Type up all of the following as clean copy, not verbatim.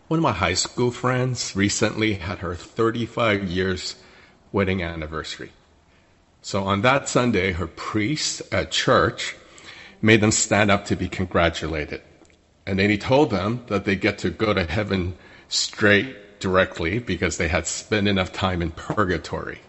One of my high school friends recently had her 35 years wedding anniversary. So on that Sunday, her priest at church made them stand up to be congratulated. And then he told them that they get to go to heaven straight directly because they had spent enough time in purgatory.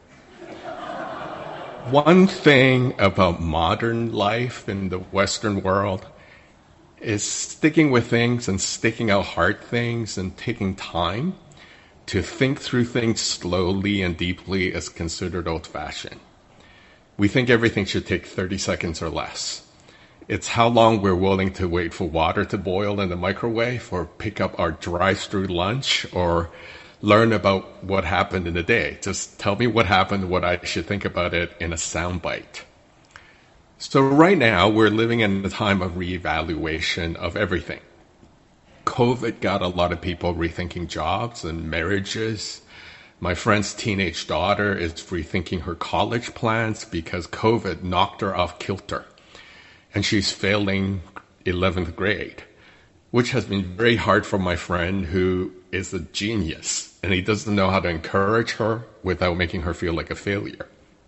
One thing about modern life in the Western world is sticking with things and sticking out hard things and taking time to think through things slowly and deeply is considered old-fashioned. We think everything should take 30 seconds or less. It's how long we're willing to wait for water to boil in the microwave or pick up our drive-through lunch or learn about what happened in the day. Just tell me what happened, what I should think about it in a soundbite. So right now, we're living in a time of reevaluation of everything. COVID got a lot of people rethinking jobs and marriages. My friend's teenage daughter is rethinking her college plans because COVID knocked her off kilter. And she's failing 11th grade, which has been very hard for my friend who is a genius. And he doesn't know how to encourage her without making her feel like a failure.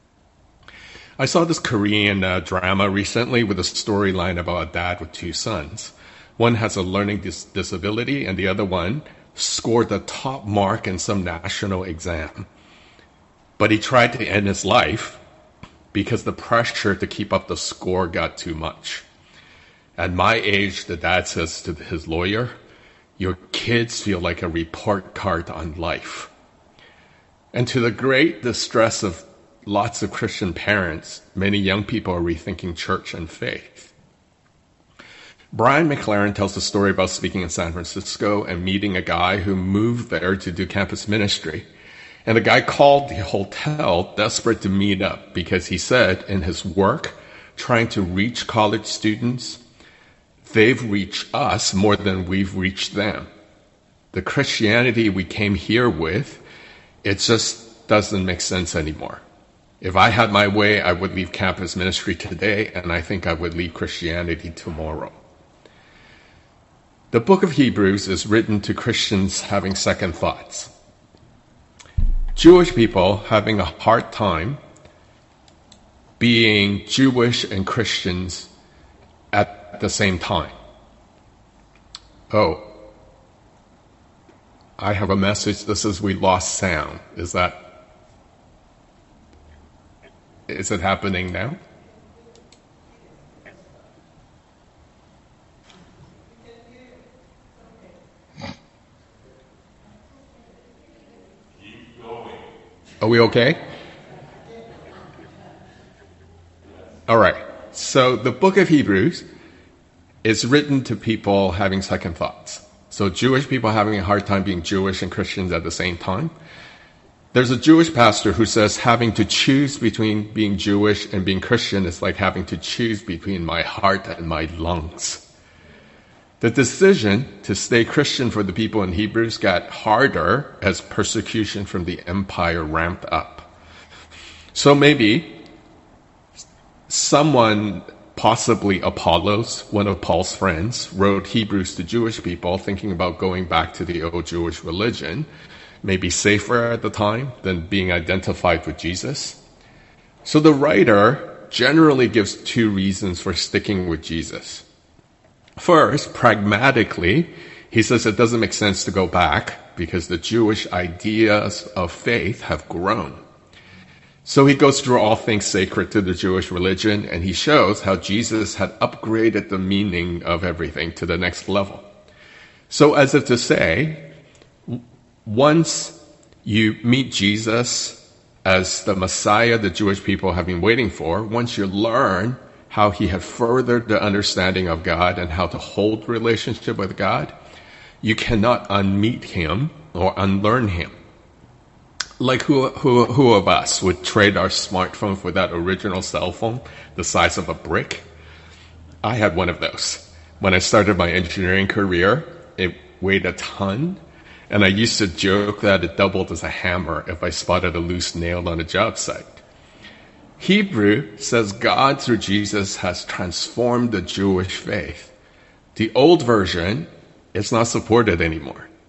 I saw this Korean drama recently with a storyline about a dad with two sons. One has a learning disability and the other one scored the top mark in some national exam. But he tried to end his life because the pressure to keep up the score got too much. At my age, the dad says to his lawyer, "Your kids feel like a report card on life." And to the great distress of lots of Christian parents, many young people are rethinking church and faith. Brian McLaren tells a story about speaking in San Francisco and meeting a guy who moved there to do campus ministry. And the guy called the hotel desperate to meet up because he said in his work, trying to reach college students, they've reached us more than we've reached them. The Christianity we came here with, it just doesn't make sense anymore. If I had my way, I would leave campus ministry today, and I think I would leave Christianity tomorrow. The book of Hebrews is written to Christians having second thoughts. Jewish people having a hard time being Jewish and Christians at the same time. Oh, I have a message that says we lost sound. Is it happening now? Are we okay? All right. So the book of Hebrews is written to people having second thoughts. So Jewish people having a hard time being Jewish and Christians at the same time. There's a Jewish pastor who says having to choose between being Jewish and being Christian is like having to choose between my heart and my lungs. The decision to stay Christian for the people in Hebrews got harder as persecution from the empire ramped up. So maybe someone, possibly Apollos, one of Paul's friends, wrote Hebrews to Jewish people thinking about going back to the old Jewish religion, maybe safer at the time than being identified with Jesus. So the writer generally gives two reasons for sticking with Jesus. First, pragmatically, he says it doesn't make sense to go back because the Jewish ideas of faith have grown. So he goes through all things sacred to the Jewish religion, and he shows how Jesus had upgraded the meaning of everything to the next level. So as if to say, once you meet Jesus as the Messiah the Jewish people have been waiting for, once you learn how he had furthered the understanding of God and how to hold relationship with God, you cannot unmeet him or unlearn him. Like who of us would trade our smartphone for that original cell phone the size of a brick? I had one of those. When I started my engineering career, it weighed a ton. And I used to joke that it doubled as a hammer if I spotted a loose nail on a job site. Hebrew says God through Jesus has transformed the Jewish faith. The old version is not supported anymore.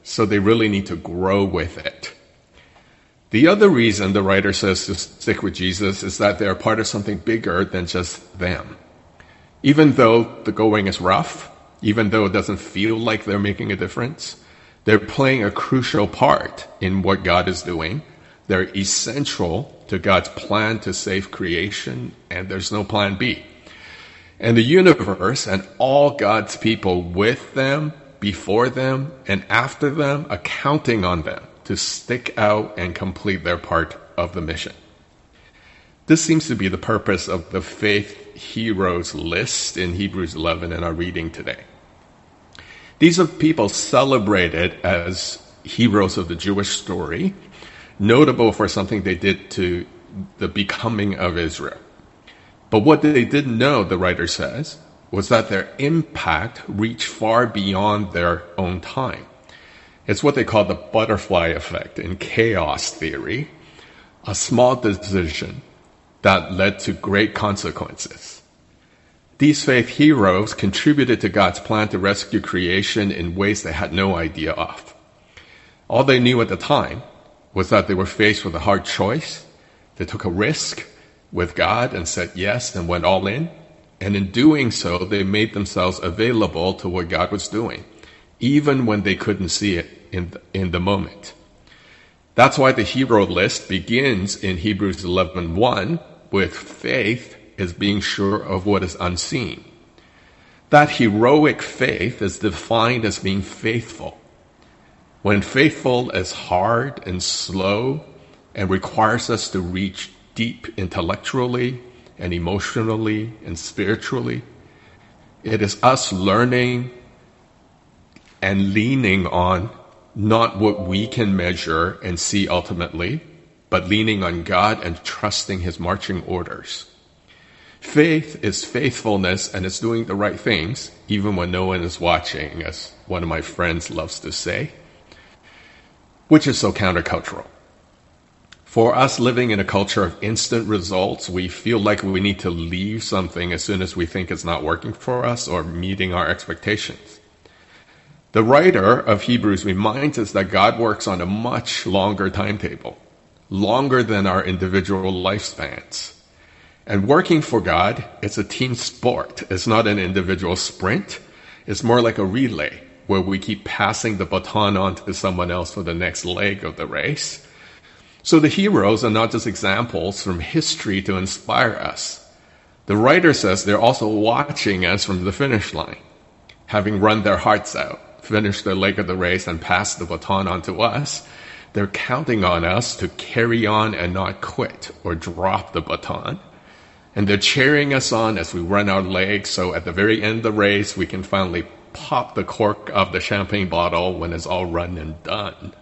so they really need to grow with it. The other reason the writer says to stick with Jesus is that they're part of something bigger than just them. Even though the going is rough, even though it doesn't feel like they're making a difference, they're playing a crucial part in what God is doing. They're essential to God's plan to save creation, and there's no plan B. And the universe and all God's people with them, before them, and after them are counting on them to stick out and complete their part of the mission. This seems to be the purpose of the faith heroes list in Hebrews 11 in our reading today. These are people celebrated as heroes of the Jewish story, notable for something they did to the becoming of Israel. But what they didn't know, the writer says, was that their impact reached far beyond their own time. It's what they call the butterfly effect in chaos theory, a small decision that led to great consequences. These faith heroes contributed to God's plan to rescue creation in ways they had no idea of. All they knew at the time was that they were faced with a hard choice. They took a risk with God and said yes and went all in. And in doing so, they made themselves available to what God was doing, even when they couldn't see it in the moment. That's why the hero list begins in Hebrews 11:1 with faith as being sure of what is unseen. That heroic faith is defined as being faithful. When faithful is hard and slow and requires us to reach deep intellectually and emotionally and spiritually, it is us learning and leaning on not what we can measure and see ultimately, but leaning on God and trusting his marching orders. Faith is faithfulness, and it's doing the right things, even when no one is watching, as one of my friends loves to say, which is so countercultural. For us living in a culture of instant results, we feel like we need to leave something as soon as we think it's not working for us or meeting our expectations. The writer of Hebrews reminds us that God works on a much longer timetable, longer than our individual lifespans. And working for God, it's a team sport. It's not an individual sprint. It's more like a relay where we keep passing the baton on to someone else for the next leg of the race. So the heroes are not just examples from history to inspire us. The writer says they're also watching us from the finish line, having run their hearts out, finished their leg of the race, and passed the baton on to us. They're counting on us to carry on and not quit or drop the baton. And they're cheering us on as we run our legs, so at the very end of the race, we can finally pop the cork of the champagne bottle when it's all run and done.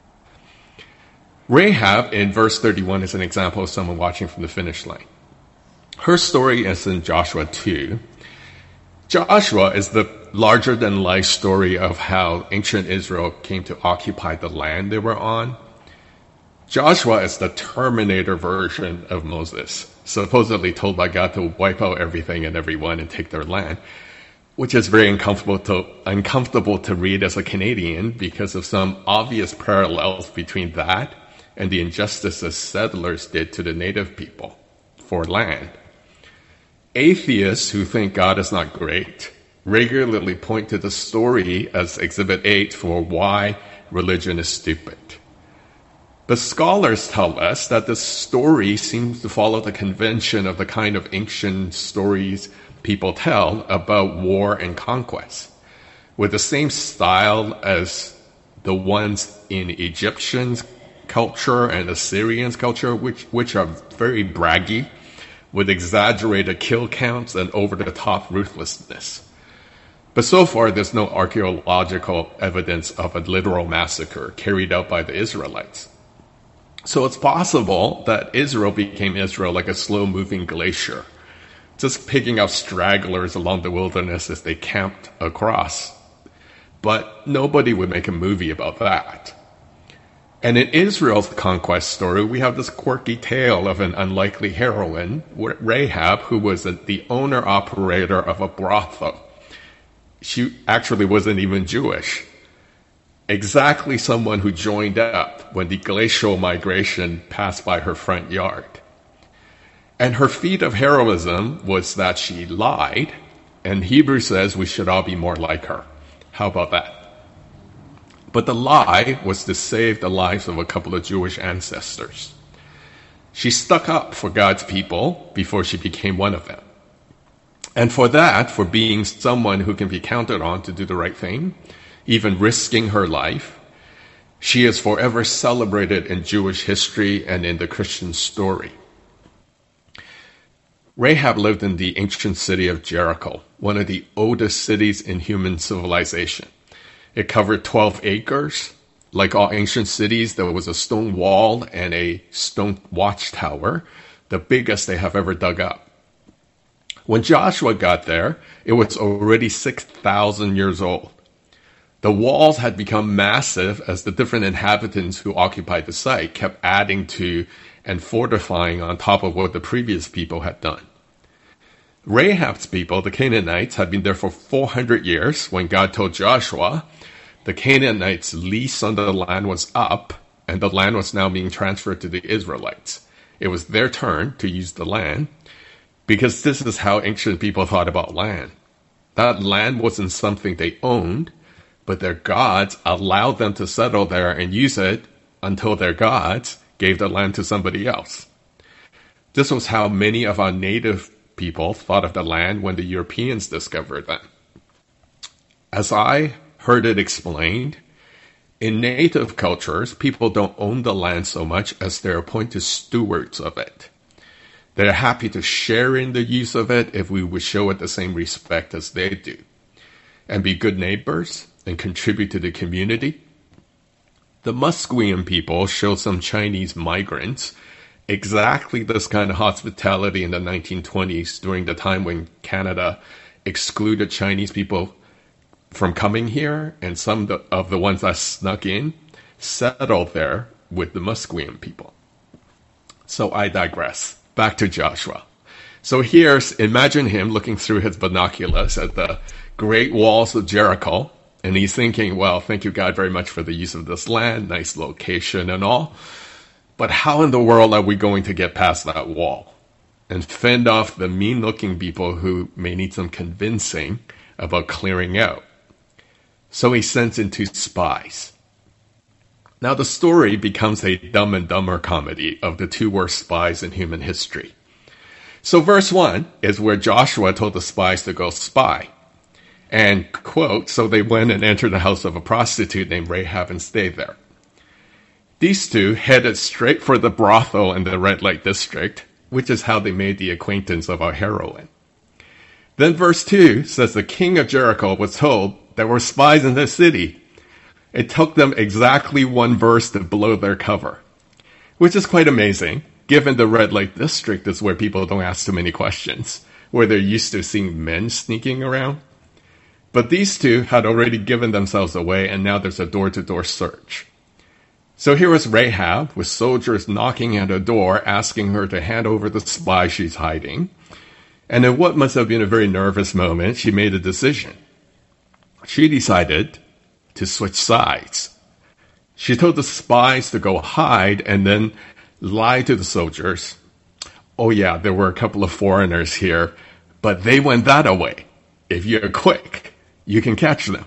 Rahab in verse 31 is an example of someone watching from the finish line. Her story is in Joshua 2. Joshua is the larger-than-life story of how ancient Israel came to occupy the land they were on. Joshua is the Terminator version of Moses, supposedly told by God to wipe out everything and everyone and take their land, which is very uncomfortable to read as a Canadian because of some obvious parallels between that and the injustices settlers did to the native people for land. Atheists who think God is not great regularly point to the story as Exhibit 8 for why religion is stupid. But scholars tell us that the story seems to follow the convention of the kind of ancient stories people tell about war and conquest, with the same style as the ones in Egyptians' culture and Assyrians' culture, which are very braggy, with exaggerated kill counts and over-the-top ruthlessness. But so far, there's no archaeological evidence of a literal massacre carried out by the Israelites. So it's possible that Israel became Israel like a slow-moving glacier, just picking up stragglers along the wilderness as they camped across. But nobody would make a movie about that. And in Israel's conquest story, we have this quirky tale of an unlikely heroine, Rahab, who was the owner-operator of a brothel. She actually wasn't even Jewish. exactly someone who joined up when the glacial migration passed by her front yard. And her feat of heroism was that she lied, and Hebrews says we should all be more like her. How about that? But the lie was to save the lives of a couple of Jewish ancestors. She stuck up for God's people before she became one of them. And for that, for being someone who can be counted on to do the right thing, even risking her life, she is forever celebrated in Jewish history and in the Christian story. Rahab lived in the ancient city of Jericho, one of the oldest cities in human civilization. It covered 12 acres. Like all ancient cities, there was a stone wall and a stone watchtower, the biggest they have ever dug up. When Joshua got there, it was already 6,000 years old. The walls had become massive as the different inhabitants who occupied the site kept adding to and fortifying on top of what the previous people had done. Rahab's people, the Canaanites, had been there for 400 years when God told Joshua the Canaanites' lease on the land was up and the land was now being transferred to the Israelites. It was their turn to use the land because this is how ancient people thought about land. That land wasn't something they owned, but their gods allowed them to settle there and use it until their gods gave the land to somebody else. This was how many of our native people thought of the land when the Europeans discovered them. As I heard it explained, in native cultures, people don't own the land so much as they're appointed stewards of it. They're happy to share in the use of it if we would show it the same respect as they do, and be good neighbors and contribute to the community. The Musqueam people showed some Chinese migrants exactly this kind of hospitality in the 1920s during the time when Canada excluded Chinese people from coming here, and some of the ones that snuck in settled there with the Musqueam people. So I digress. Back to Joshua. So imagine him looking through his binoculars at the great walls of Jericho, and he's thinking, well, thank you, God, very much for the use of this land, nice location and all. But how in the world are we going to get past that wall and fend off the mean-looking people who may need some convincing about clearing out? So he sends in 2 spies. Now the story becomes a Dumb and Dumber comedy of the 2 worst spies in human history. So verse 1 is where Joshua told the spies to go spy. And, quote, so they went and entered the house of a prostitute named Rahab and stayed there. These 2 headed straight for the brothel in the red light district, which is how they made the acquaintance of our heroine. Then verse 2 says the king of Jericho was told there were spies in the city. It took them exactly 1 verse to blow their cover, which is quite amazing, given the red light district is where people don't ask too many questions, where they're used to seeing men sneaking around. But these 2 had already given themselves away, and now there's a door-to-door search. So here was Rahab with soldiers knocking at her door, asking her to hand over the spy she's hiding. And in what must have been a very nervous moment, she made a decision. She decided to switch sides. She told the spies to go hide and then lie to the soldiers. Oh yeah, there were a couple of foreigners here, but they went that way. If you're quick, you can catch them.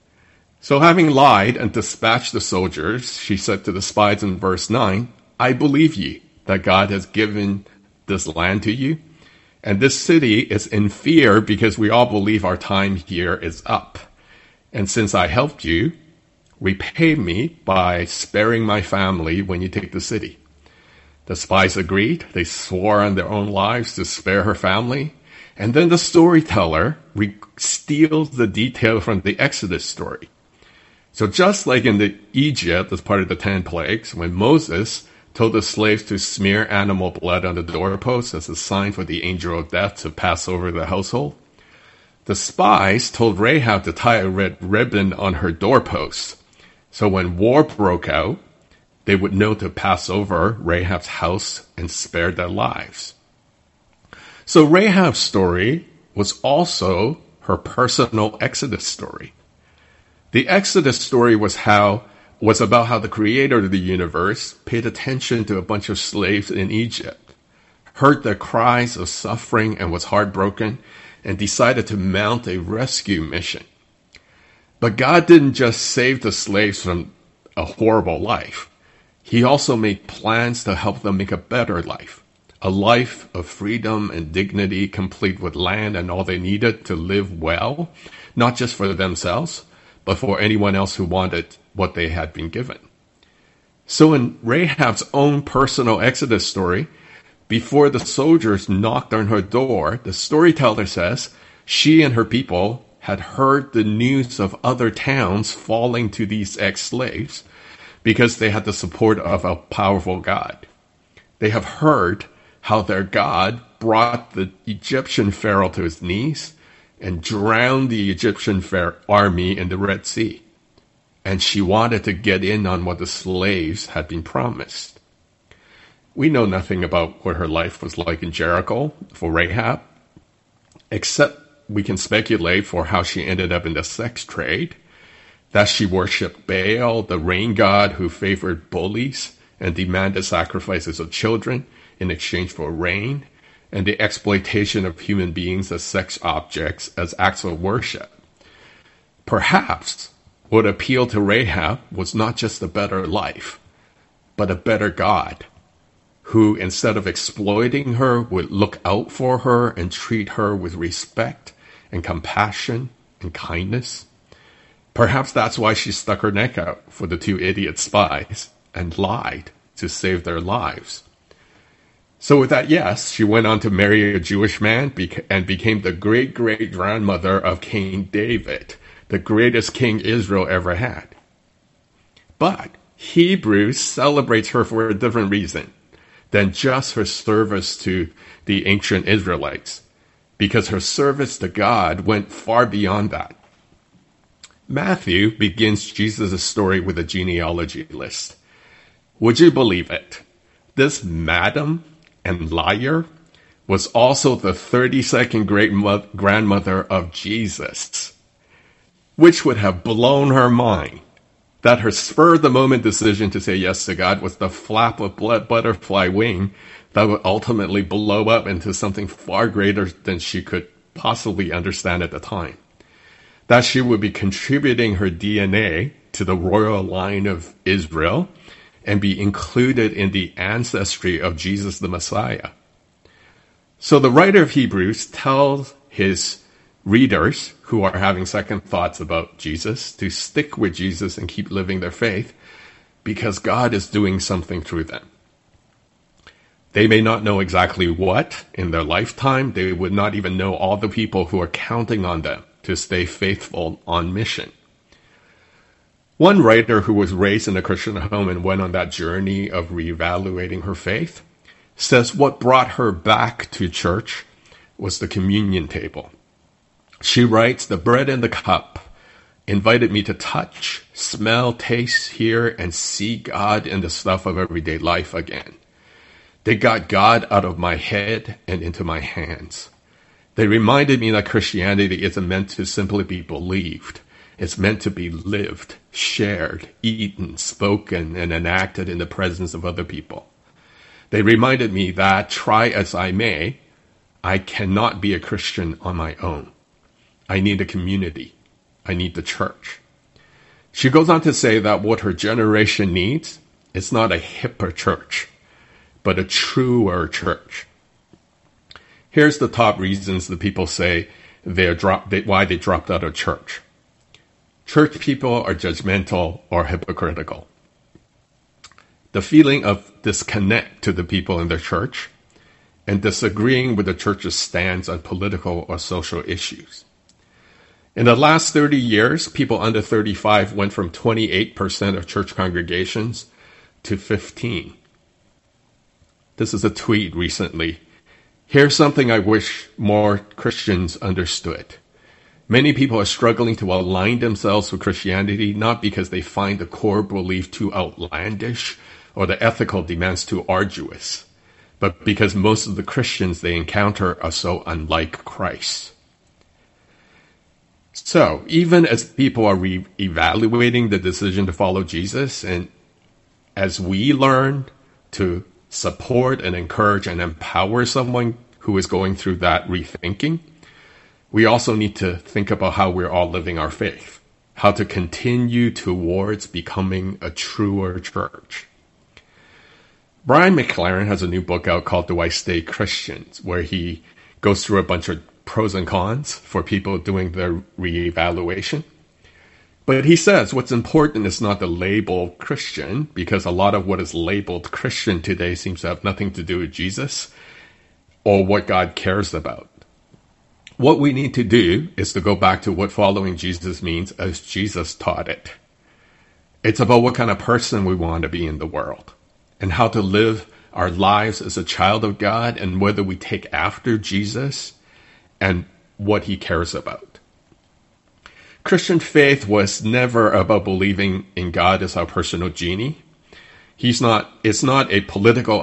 So having lied and dispatched the soldiers, she said to the spies in verse 9, I believe ye that God has given this land to you, and this city is in fear because we all believe our time here is up. And since I helped you, repay me by sparing my family when you take the city. The spies agreed. They swore on their own lives to spare her family. And then the storyteller steals the detail from the Exodus story. So just like in the Egypt, as part of the 10 plagues, when Moses told the slaves to smear animal blood on the doorpost as a sign for the angel of death to pass over the household, the spies told Rahab to tie a red ribbon on her doorpost. So when war broke out, they would know to pass over Rahab's house and spare their lives. So Rahab's story was also her personal Exodus story. The Exodus story was about how the creator of the universe paid attention to a bunch of slaves in Egypt, heard their cries of suffering and was heartbroken, and decided to mount a rescue mission. But God didn't just save the slaves from a horrible life. He also made plans to help them make a better life, a life of freedom and dignity, complete with land and all they needed to live well, not just for themselves, but for anyone else who wanted what they had been given. So in Rahab's own personal Exodus story, before the soldiers knocked on her door, the storyteller says she and her people had heard the news of other towns falling to these ex-slaves because they had the support of a powerful God. They have heard how their God brought the Egyptian Pharaoh to his knees and drowned the Egyptian army in the Red Sea. And she wanted to get in on what the slaves had been promised. We know nothing about what her life was like in Jericho for Rahab, except we can speculate for how she ended up in the sex trade, that she worshipped Baal, the rain god who favored bullies and demanded sacrifices of children in exchange for rain, and the exploitation of human beings as sex objects as acts of worship. Perhaps what appealed to Rahab was not just a better life, but a better God, who instead of exploiting her would look out for her and treat her with respect and compassion and kindness. Perhaps that's why she stuck her neck out for the two idiot spies and lied to save their lives. So with that, yes, she went on to marry a Jewish man and became the great-great-grandmother of King David, the greatest king Israel ever had. But Hebrews celebrates her for a different reason than just her service to the ancient Israelites, because her service to God went far beyond that. Matthew begins Jesus' story with a genealogy list. Would you believe it? This madam and liar was also the 32nd great-grandmother of Jesus, which would have blown her mind. That her spur-of-the-moment decision to say yes to God was the flap of butterfly wing that would ultimately blow up into something far greater than she could possibly understand at the time. That she would be contributing her DNA to the royal line of Israel and be included in the ancestry of Jesus the Messiah. So the writer of Hebrews tells his readers who are having second thoughts about Jesus to stick with Jesus and keep living their faith because God is doing something through them. They may not know exactly what in their lifetime. They would not even know all the people who are counting on them to stay faithful on mission. One writer who was raised in a Christian home and went on that journey of reevaluating her faith says what brought her back to church was the communion table. She writes, "The bread and the cup invited me to touch, smell, taste, hear, and see God in the stuff of everyday life again. They got God out of my head and into my hands. They reminded me that Christianity isn't meant to simply be believed. It's meant to be lived, shared, eaten, spoken, and enacted in the presence of other people. They reminded me that, try as I may, I cannot be a Christian on my own. I need a community. I need the church." She goes on to say that what her generation needs is not a hipper church, but a truer church. Here's the top reasons the people say why they dropped out of church. Church people are judgmental or hypocritical. The feeling of disconnect to the people in their church and disagreeing with the church's stance on political or social issues. In the last 30 years, people under 35 went from 28% of church congregations to 15%. This is a tweet recently. "Here's something I wish more Christians understood. Many people are struggling to align themselves with Christianity, not because they find the core belief too outlandish or the ethical demands too arduous, but because most of the Christians they encounter are so unlike Christ." So even as people are evaluating the decision to follow Jesus, and as we learn to support and encourage and empower someone who is going through that rethinking, we also need to think about how we're all living our faith, how to continue towards becoming a truer church. Brian McLaren has a new book out called Do I Stay Christian, where he goes through a bunch of pros and cons for people doing their reevaluation. But he says what's important is not the label Christian, because a lot of what is labeled Christian today seems to have nothing to do with Jesus or what God cares about. What we need to do is to go back to what following Jesus means as Jesus taught it. It's about what kind of person we want to be in the world and how to live our lives as a child of God, and whether we take after Jesus and what he cares about. Christian faith was never about believing in God as our personal genie. It's not a political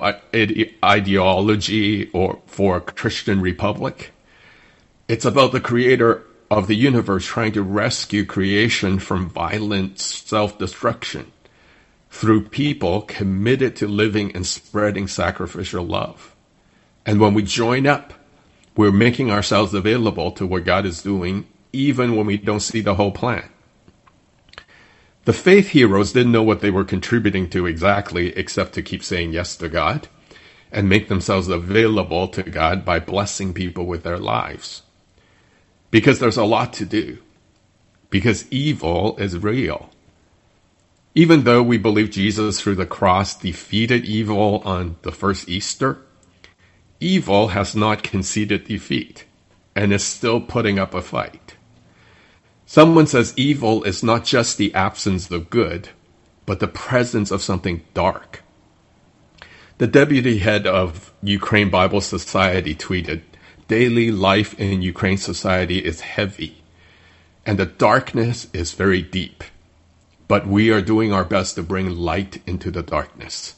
ideology or for a Christian republic. It's about the creator of the universe trying to rescue creation from violent self-destruction through people committed to living and spreading sacrificial love. And when we join up, we're making ourselves available to what God is doing, even when we don't see the whole plan. The faith heroes didn't know what they were contributing to exactly, except to keep saying yes to God and make themselves available to God by blessing people with their lives. Because there's a lot to do. Because evil is real. Even though we believe Jesus through the cross defeated evil on the first Easter, evil has not conceded defeat and is still putting up a fight. Someone says evil is not just the absence of good, but the presence of something dark. The deputy head of Ukraine Bible Society tweeted, "Daily life in Ukraine society is heavy, and the darkness is very deep, but we are doing our best to bring light into the darkness."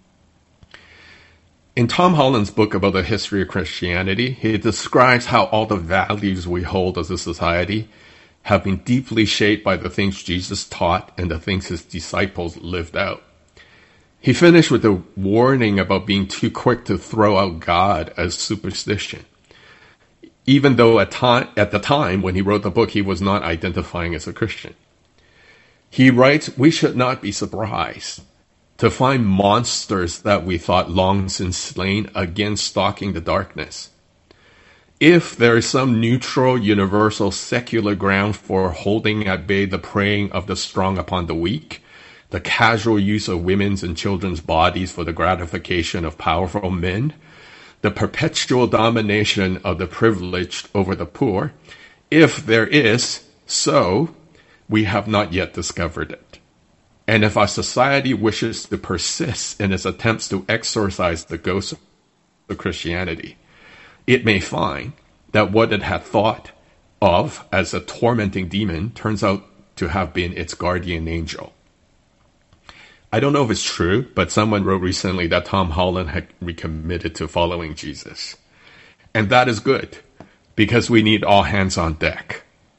In Tom Holland's book about the history of Christianity, he describes how all the values we hold as a society have been deeply shaped by the things Jesus taught and the things his disciples lived out. He finished with a warning about being too quick to throw out God as superstition, even though at the time when he wrote the book, he was not identifying as a Christian. He writes, "We should not be surprised to find monsters that we thought long since slain again stalking the darkness. If there is some neutral, universal, secular ground for holding at bay the preying of the strong upon the weak, the casual use of women's and children's bodies for the gratification of powerful men, the perpetual domination of the privileged over the poor, if there is so, we have not yet discovered it. And if our society wishes to persist in its attempts to exorcise the ghost of Christianity, it may find that what it had thought of as a tormenting demon turns out to have been its guardian angel." I don't know if it's true, but someone wrote recently that Tom Holland had recommitted to following Jesus. And that is good, because we need all hands on deck.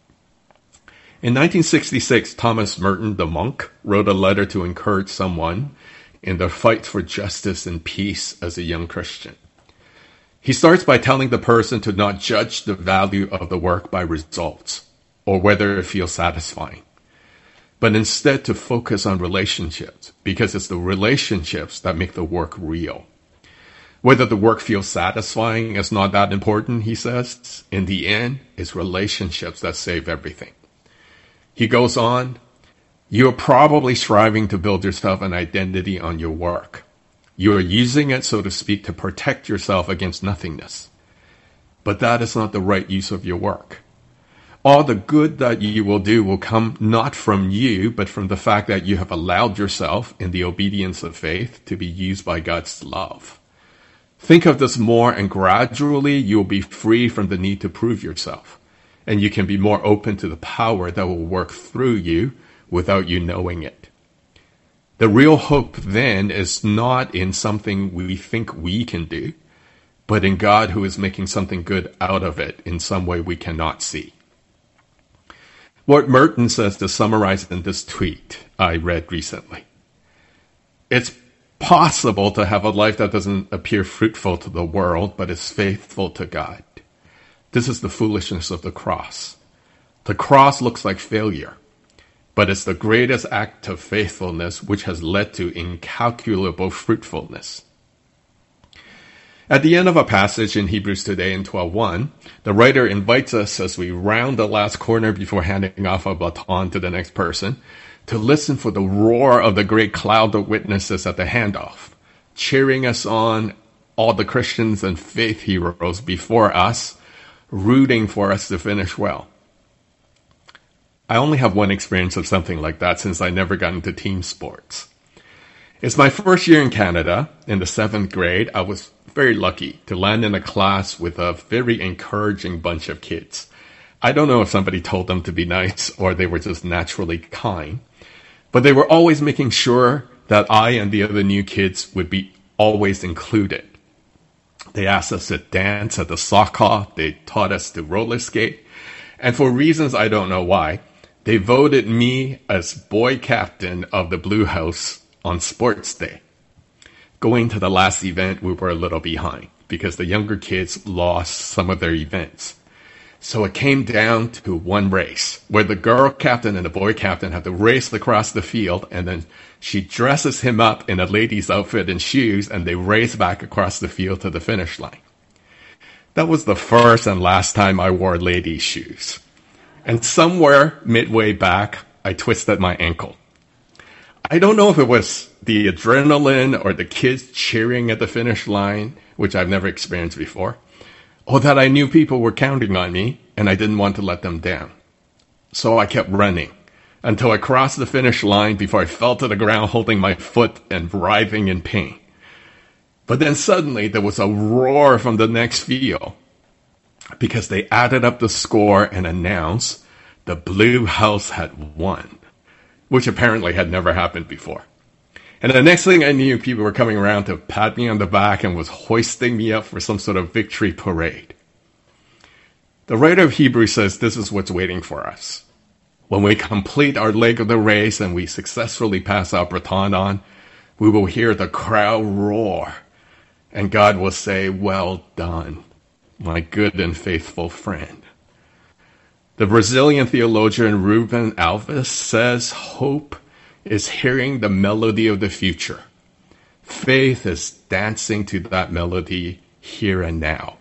In 1966, Thomas Merton, the monk, wrote a letter to encourage someone in their fight for justice and peace as a young Christian. He starts by telling the person to not judge the value of the work by results or whether it feels satisfying, but instead to focus on relationships, because it's the relationships that make the work real. Whether the work feels satisfying is not that important, he says. In the end, it's relationships that save everything. He goes on, "You are probably striving to build yourself an identity on your work. You are using it, so to speak, to protect yourself against nothingness. But that is not the right use of your work. All the good that you will do will come not from you, but from the fact that you have allowed yourself, in the obedience of faith, to be used by God's love. Think of this more, and gradually you will be free from the need to prove yourself, and you can be more open to the power that will work through you without you knowing it. The real hope then is not in something we think we can do, but in God who is making something good out of it in some way we cannot see." What Merton says to summarize in this tweet I read recently. It's possible to have a life that doesn't appear fruitful to the world, but is faithful to God. This is the foolishness of the cross. The cross looks like failure, but it's the greatest act of faithfulness which has led to incalculable fruitfulness. At the end of a passage in Hebrews today in 12:1, the writer invites us as we round the last corner before handing off a baton to the next person to listen for the roar of the great cloud of witnesses at the handoff, cheering us on, all the Christians and faith heroes before us, rooting for us to finish well. I only have one experience of something like that since I never got into team sports. It's my first year in Canada. In the 7th grade, I was very lucky to land in a class with a very encouraging bunch of kids. I don't know if somebody told them to be nice or they were just naturally kind, but they were always making sure that I and the other new kids would be always included. They asked us to dance at the sock hop. They taught us to roller skate. And for reasons I don't know why, they voted me as boy captain of the Blue House on sports day. Going to the last event, we were a little behind because the younger kids lost some of their events. So it came down to one race where the girl captain and the boy captain had to race across the field, and then she dresses him up in a lady's outfit and shoes, and they race back across the field to the finish line. That was the first and last time I wore ladies' shoes. And somewhere midway back, I twisted my ankle. I don't know if it was the adrenaline or the kids cheering at the finish line, which I've never experienced before, or that I knew people were counting on me and I didn't want to let them down. So I kept running until I crossed the finish line before I fell to the ground holding my foot and writhing in pain. But then suddenly there was a roar from the next field because they added up the score and announced the Blue House had won, which apparently had never happened before. And the next thing I knew, people were coming around to pat me on the back and was hoisting me up for some sort of victory parade. The writer of Hebrews says this is what's waiting for us. When we complete our leg of the race and we successfully pass our baton on, we will hear the crowd roar, and God will say, "Well done, my good and faithful friend." The Brazilian theologian Ruben Alves says hope is hearing the melody of the future. Faith is dancing to that melody here and now.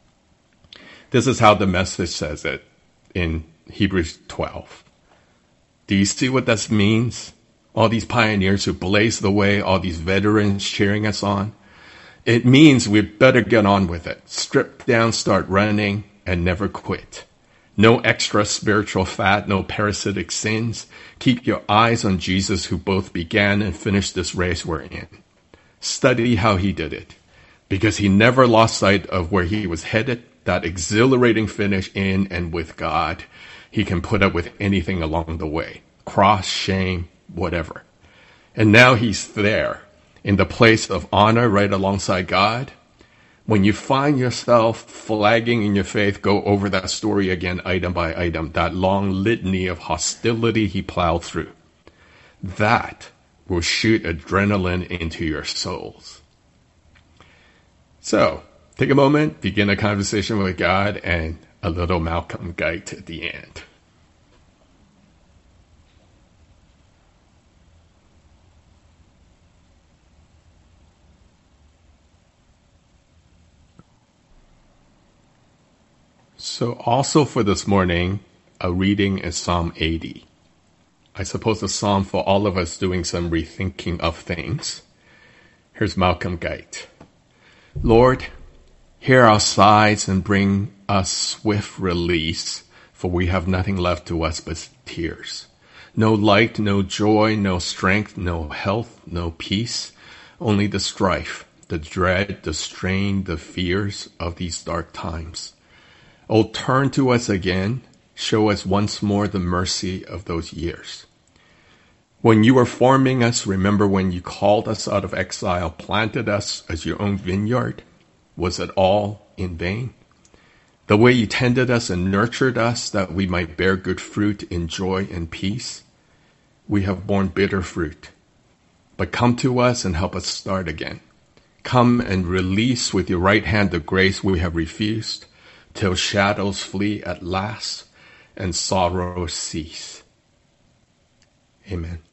This is how the Message says it in Hebrews 12. Do you see what this means? All these pioneers who blazed the way, all these veterans cheering us on. It means we better get on with it. Strip down, start running, and never quit. No extra spiritual fat, no parasitic sins. Keep your eyes on Jesus, who both began and finished this race we're in. Study how he did it, because he never lost sight of where he was headed, that exhilarating finish in and with God. He can put up with anything along the way, cross, shame, whatever. And now he's there in the place of honor right alongside God. When you find yourself flagging in your faith, go over that story again, item by item, that long litany of hostility he plowed through. That will shoot adrenaline into your souls. So, take a moment, begin a conversation with God, and a little Malcolm Guite at the end. So also for this morning, a reading is Psalm 80. I suppose a psalm for all of us doing some rethinking of things. Here's Malcolm Guite. Lord, hear our sighs and bring us swift release, for we have nothing left to us but tears. No light, no joy, no strength, no health, no peace, only the strife, the dread, the strain, the fears of these dark times. Oh, turn to us again, show us once more the mercy of those years. When you were forming us, remember when you called us out of exile, planted us as your own vineyard? Was it all in vain? The way you tended us and nurtured us that we might bear good fruit in joy and peace, we have borne bitter fruit. But come to us and help us start again. Come and release with your right hand the grace we have refused, till shadows flee at last and sorrows cease. Amen.